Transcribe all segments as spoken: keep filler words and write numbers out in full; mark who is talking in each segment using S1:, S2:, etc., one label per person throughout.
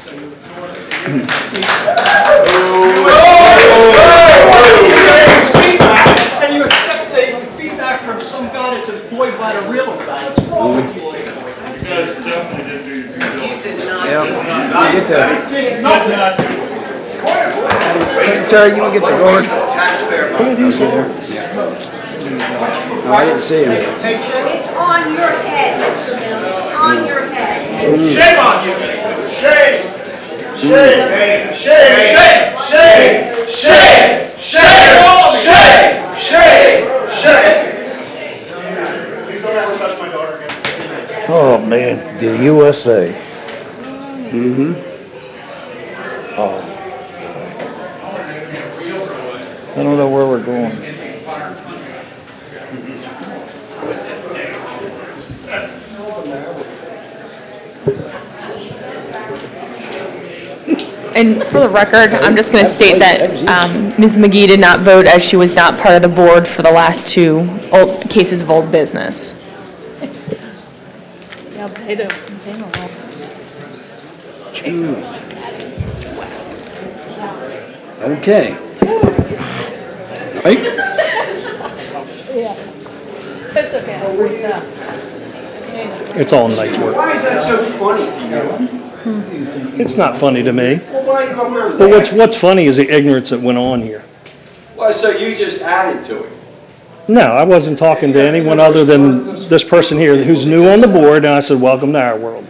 S1: And you accept the feedback from some guy that's employed by the real guy. What's wrong with you?
S2: You guys definitely didn't do your due diligence.
S3: Secretary, you want to get the roller? Who are these there? No, I didn't see him.
S4: It's on your head, Mister Mills. It's on your head.
S2: Shame on you! Shame! Shame! Shame! Shame! Shame! Shame! Shame! Shame! Shame! Please don't ever touch my daughter again.
S3: Oh, man. The U S A. Mm-hmm. Oh. I don't know where we're going.
S5: And for the record, I'm just going to state that um, Miz McGee did not vote as she was not part of the board for the last two old cases of old business.
S6: Yeah, but they don't, they don't know.
S3: Okay. Right?
S6: Yeah. It's okay. It's, uh,
S7: It's all night's work.
S1: Why is that so funny to you?
S7: It's not funny to me.
S1: Well, why are you up there
S7: But what's,
S1: laughing?
S7: what's funny is the ignorance that went on here.
S1: Well, so you just added to it.
S7: No, I wasn't talking to anyone other than this person here who's new on the board, and I said, welcome to our world.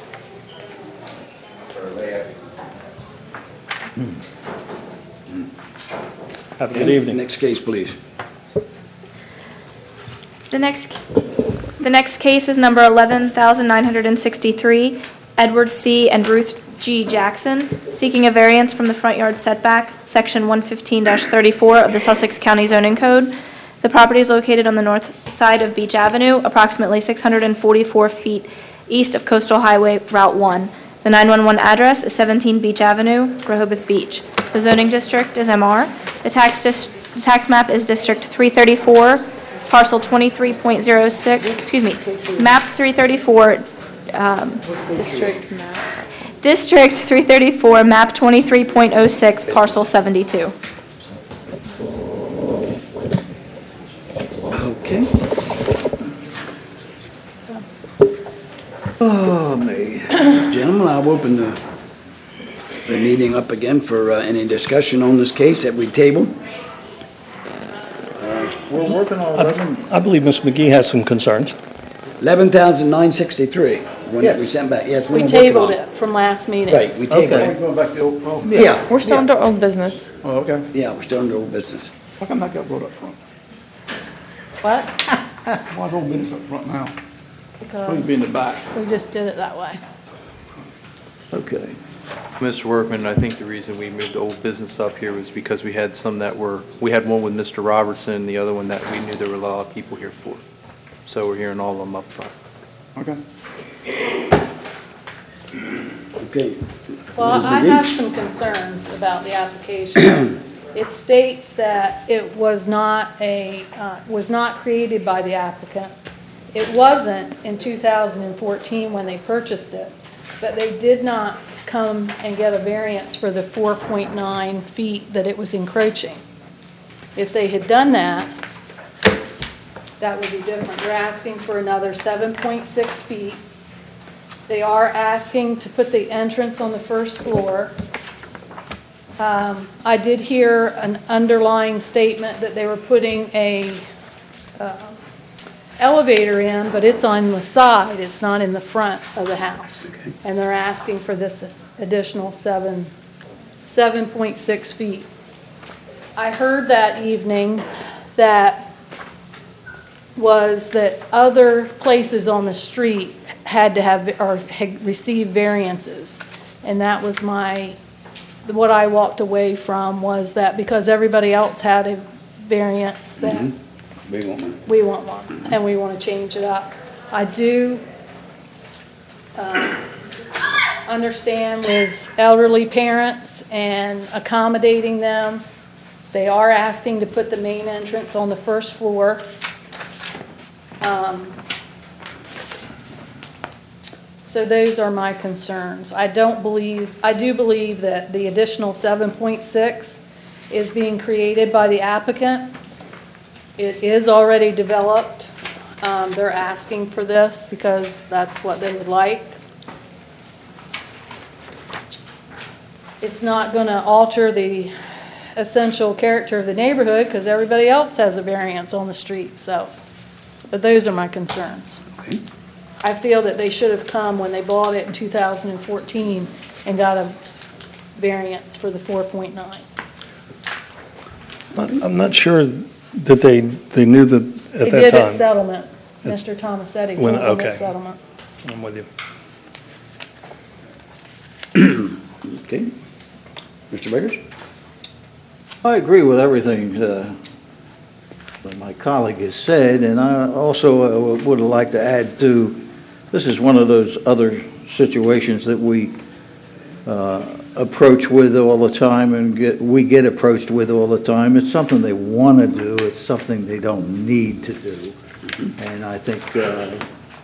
S7: Have a good evening.
S3: Next case, please.
S8: The next, the next case is number eleven thousand nine hundred sixty-three, Edward C. and Ruth G. Jackson, seeking a variance from the front yard setback, section one fifteen dash thirty-four of the Sussex County Zoning Code. The property is located on the north side of Beach Avenue, approximately six hundred forty-four feet east of Coastal Highway Route one. The nine one one address is seventeen Beach Avenue, Rehoboth Beach. The zoning district is M R. The tax dis- the tax map is District three thirty-four, parcel twenty-three point oh six, excuse me, map three thirty-four, um,
S6: district map.
S8: District three thirty-four, map twenty-three point oh six, parcel seventy-two.
S3: Okay. Oh, me. Gentlemen, I'll open the, the meeting up again for uh, any discussion on this case that we tabled.
S9: We're working on eleven.
S7: I believe Miz McGee has some concerns.
S3: eleven thousand nine sixty-three, one that we sent back. Yes,
S6: We
S3: we're
S6: tabled
S3: working on.
S6: it from last meeting.
S3: Right, we tabled
S9: Okay,
S3: it.
S9: going back to the old, oh,
S3: Yeah,
S5: We're still under old business.
S9: oh, okay.
S3: yeah, we're still under old business.
S9: How come that got brought up front?
S6: What?
S9: Why the old business up front now? Supposed to be in
S6: Because
S9: the back.
S6: we just did it that way.
S3: Okay.
S10: Mister Workman, I think the reason we moved the old business up here was because we had some that were, we had one with Mister Robertson, the other one that we knew there were a lot of people here for. So we're hearing all of them up front.
S9: Okay.
S3: Okay.
S6: Well,
S3: Miz
S6: I
S3: McGee?
S6: have some concerns about the application. It states that it was not a, uh, was not created by the applicant. It wasn't in two thousand fourteen when they purchased it, but they did not come and get a variance for the four point nine feet that it was encroaching. If they had done that, that would be different. They're asking for another seven point six feet. They are asking to put the entrance on the first floor. Um, I did hear an underlying statement that they were putting a uh, elevator in, but it's on the side, it's not in the front of the house.
S3: Okay.
S6: And they're asking for this additional seven, seven point six feet. I heard that evening that was that other places on the street had to have, or had received variances. And that was my, what I walked away from was that because everybody else had a variance that
S3: Mhm. We want one.
S6: we want one, and we want to change it up. I do um, understand with elderly parents and accommodating them. They are asking to put the main entrance on the first floor. Um, So those are my concerns. I don't believe, I do believe that the additional seven point six is being created by the applicant. It is already developed. Um, they're asking for this because that's what they would like. It's not going to alter the essential character of the neighborhood because everybody else has a variance on the street, so. But those are my concerns.
S3: Okay.
S6: I feel that they should have come when they bought it in two thousand fourteen and got a variance for the four point nine.
S7: I'm not sure that they, they knew that
S6: They
S7: at that
S6: did at
S7: time.
S6: settlement.
S7: It's-
S6: Mister Tomasetti
S7: When-
S6: told them
S7: okay.
S6: at settlement.
S7: I'm with you.
S3: Okay. Mister Biggers?
S11: I agree with everything uh, that my colleague has said, and I also uh, would like to add to, this is one of those other situations that we uh, approach with all the time and get, we get approached with all the time. It's something they want to do, it's something they don't need to do. And I think uh,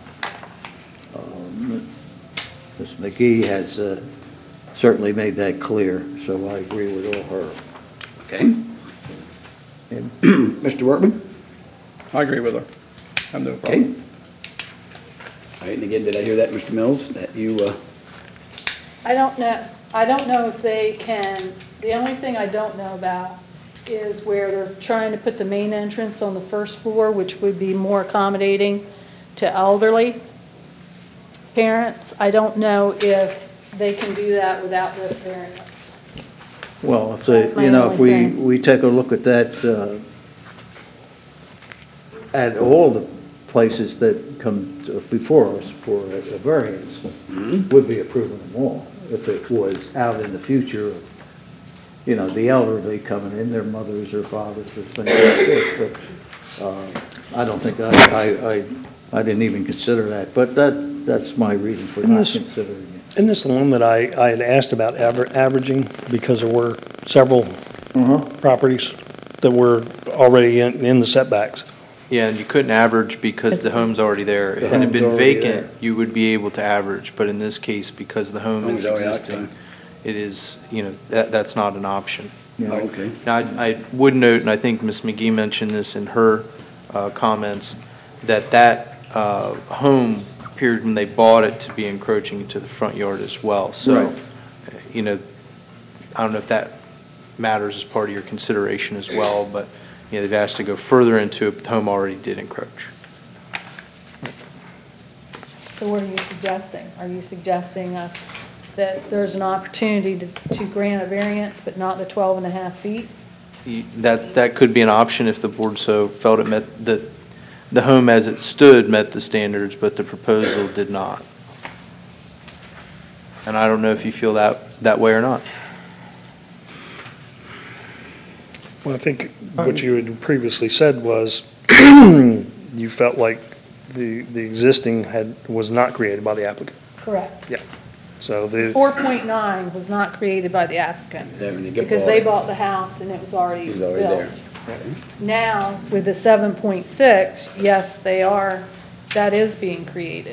S11: um, Miz McGee has uh, certainly made that clear, so I agree with all her.
S3: Okay. And Mister Workman?
S9: I agree with her. I have no
S3: Okay.
S9: problem.
S3: All right, and again, did I hear that, Mister Mills, that you, uh,
S6: I don't know, I don't know if they can, the only thing I don't know about is where they're trying to put the main entrance on the first floor, which would be more accommodating to elderly parents. I don't know if they can do that without this variance.
S11: Well, if
S6: That's
S11: they,
S6: my
S11: you know, if
S6: only
S11: we,
S6: thing.
S11: we take a look at that, uh, at all the places that come to- before us for a a variance, would be approving them all. If it was out in the future, of, you know, the elderly coming in, their mothers or fathers or things like this, but uh, I don't think, I, I, I I didn't even consider that, but that, that's my reason for
S7: And
S11: not
S7: this-
S11: considering it.
S7: Isn't this the one that I, I had asked about aver- averaging because there were several
S11: Uh-huh.
S7: properties that were already in, in the setbacks?
S10: Yeah, and you couldn't average because the home's already there.
S11: The
S10: Had it
S11: home's
S10: been
S11: already
S10: vacant,
S11: there.
S10: you would be able to average, but in this case, because the home
S3: Home's
S10: is
S3: already
S10: existing,
S3: occupied.
S10: it is, you know, that, that's not an option.
S11: You know,
S3: oh, okay.
S10: Now, I I would note, and I think Miz McGee mentioned this in her uh, comments, that that uh, home appeared when they bought it to be encroaching into the front yard as well. So,
S11: Right.
S10: you know, I don't know if that matters as part of your consideration as well, but, you know, they've asked to go further into it, but the home already did encroach.
S6: So what are you suggesting? Are you suggesting us that there's an opportunity to, to grant a variance, but not the twelve and a half feet?
S10: You- That, that could be an option if the board so felt it met, that the home as it stood met the standards, but the proposal did not. And I don't know if you feel that, that way or not.
S7: Well, I think what you had previously said was you felt like the, the existing had, was not created by the applicant.
S6: Correct.
S7: Yeah. So the,
S6: four point nine was not created by the applicant
S3: Then when you get
S6: because
S3: bought
S6: they
S3: it,
S6: bought the house and it was already
S3: It was already there.
S6: built. Now, with the seven point six, yes, they are, that is being created.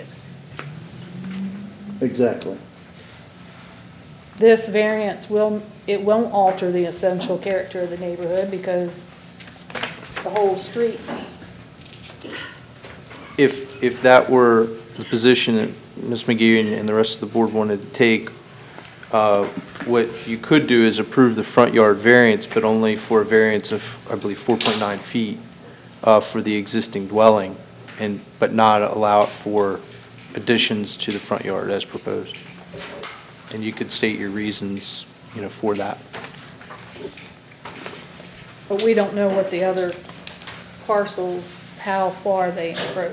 S11: Exactly.
S6: This variance will, it won't alter the essential character of the neighborhood because the whole streets.
S10: If, if that were the position that Miz McGee and- and the rest of the board wanted to take, uh, what you could do is approve the front yard variance, but only for a variance of, I believe, four point nine feet uh, for the existing dwelling, and, but not allow it for additions to the front yard as proposed. And you could state your reasons, you know, for that.
S6: But we don't know what the other parcels, how far they encroach.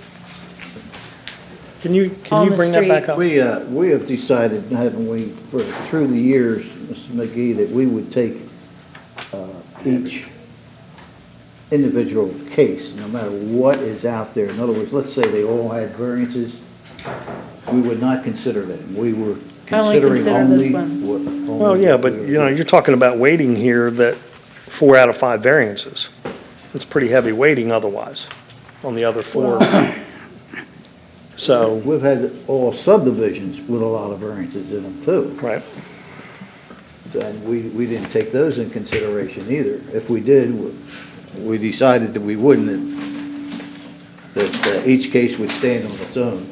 S7: can you,
S6: On
S7: can you
S6: the
S7: bring that back
S6: street.
S7: up?
S11: We, uh, we have decided, haven't we, for, through the years, Mister McGee, that we would take, uh, each individual case, no matter what is out there. In other words, let's say they all had variances, we would not consider them. We were
S6: I only
S11: considering
S6: consider this
S11: only
S6: one.
S11: what. only
S7: Well, yeah,
S11: what
S7: but
S11: we were
S7: you know,
S11: doing.
S7: you're talking about weighting here that four out of five variances. It's pretty heavy weighting otherwise on the other four. So,
S11: We've had all subdivisions with a lot of variances in them too.
S7: right,
S11: And we, we didn't take those in consideration either. If we did, we decided that we wouldn't, that uh, each case would stand on its own.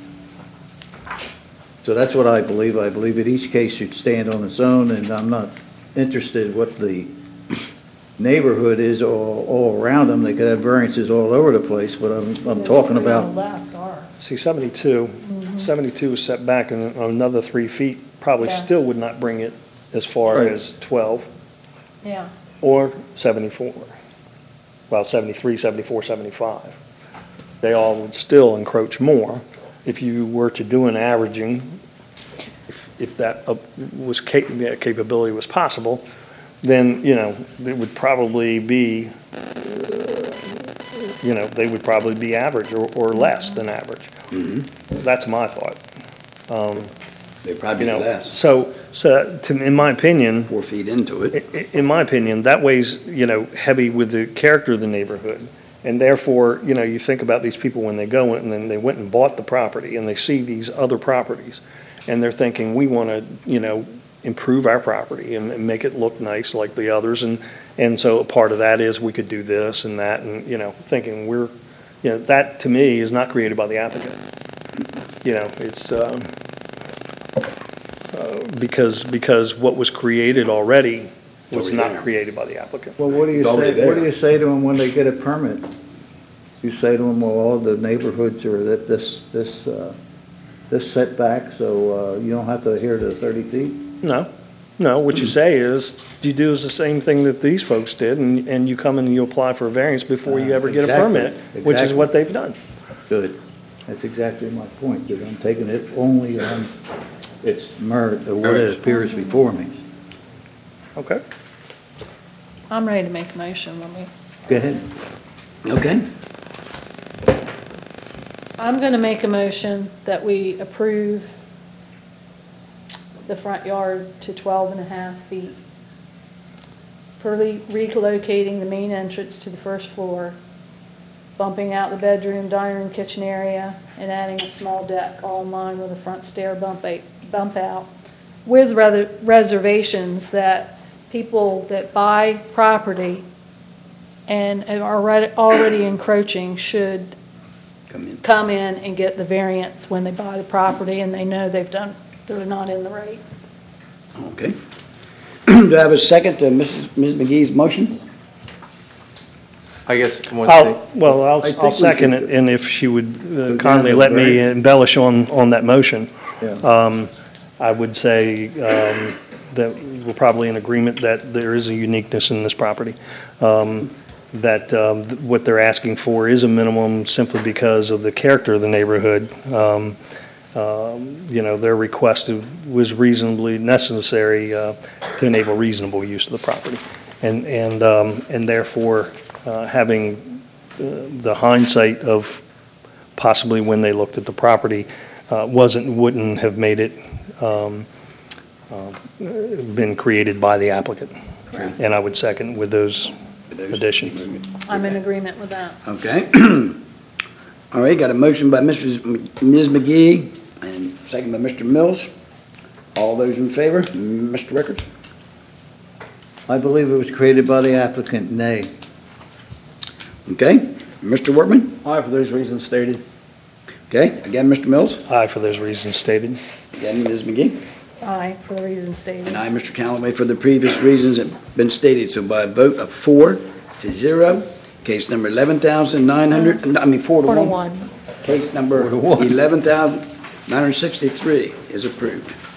S11: So that's what I believe. I believe that each case should stand on its own, and I'm not interested what the neighborhood is all, all around them. They could have variances all over the place, but I'm, I'm talking about,
S6: Left are.
S7: see, seventy-two, seventy-two is set back and another three feet probably
S6: Yeah.
S7: still would not bring it as far
S11: Right.
S7: as twelve
S6: Yeah.
S7: or seventy-four. Well, seventy-three, seventy-four, seventy-five. They all would still encroach more. If you were to do an averaging, if, if that uh, was, ca- that capability was possible, then, you know, it would probably be, you know, they would probably be average or, or less than average. That's my thought. Um,
S3: They
S7: You
S3: probably
S7: know,
S3: less,
S7: so, so, to, in my opinion,
S3: four feet into it.
S7: I- i- in my opinion, that weighs, you know, heavy with the character of the neighborhood. And therefore, you know, you think about these people when they go and then they went and bought the property and they see these other properties. And they're thinking, we want to, you know, improve our property and, and make it look nice like the others. And, and so a part of that is we could do this and that and, you know, thinking we're, you know, that to me is not created by the applicant. You know, it's, um, uh, because, because what was created already was
S3: already
S7: not
S3: there.
S7: created by the applicant.
S11: well, what do you
S3: It's already
S11: say, what do
S3: there.
S11: you say to them when they get a permit? You say to them, well, all the neighborhoods are that this, this, uh, this setback, so, uh, you don't have to adhere to the thirty feet?
S7: No, no, what you say is, you do is the same thing that these folks did, and, and you come in and you apply for a variance before you ever get a
S11: Exactly,
S7: permit, which is
S11: exactly.
S7: what they've done.
S11: Good. That's exactly my point, that I'm taking it only on its merit of what
S3: Merit.
S11: appears before me.
S7: Okay?
S6: I'm ready to make a motion, let me.
S11: Go ahead.
S3: Okay,
S6: I'm going to make a motion that we approve the front yard to twelve and a half feet. Per le- relocating the main entrance to the first floor, bumping out the bedroom, dining room, kitchen area, and adding a small deck all in line with a front stair bump, a- bump out, with rather reservations that people that buy property and are already already encroaching should
S3: come in.
S6: come in and get the variance when they buy the property and they know they've done, they're not in the right.
S3: Okay. Do I have a second to Missus Miz McGee's motion?
S10: I guess one
S7: I'll,
S10: thing,
S7: well, I'll,
S11: I think
S7: I'll
S11: we
S7: second
S11: should-
S7: it, and if she would uh,
S11: down
S7: kindly
S11: the
S7: let me
S11: variance.
S7: embellish on, on that motion.
S11: Yeah.
S7: Um, I would say, um, that we're probably in agreement that there is a uniqueness in this property. Um, that, um, th- what they're asking for is a minimum simply because of the character of the neighborhood. Um, um, you know, their request was reasonably necessary, uh, to enable reasonable use of the property. And, and, um, and therefore, uh, having uh, the hindsight of possibly when they looked at the property, uh, wasn't, wouldn't have made it, um, uh, been created by the applicant. And I would second with those additions.
S6: I'm in agreement with that.
S3: Okay. All right, got a motion by Missus M- Miz McGee and second by Mister Mills. All those in favor? Mister Rickards?
S11: I believe it was created by the applicant, nay.
S3: Okay. Mister Workman?
S9: Aye, for those reasons stated.
S3: Okay. Again, Mister Mills?
S7: Aye, for those reasons stated.
S3: Again, Miz McGee?
S6: Aye, for the reasons stated.
S3: And I, Mister Callaway, for the previous reasons that have been stated. So by a vote of four to zero, case number eleven thousand nine hundred, I mean, four to
S6: Four to
S3: one.
S6: one.
S3: Case number
S11: Four to one.
S3: eleven thousand nine hundred sixty-three is approved.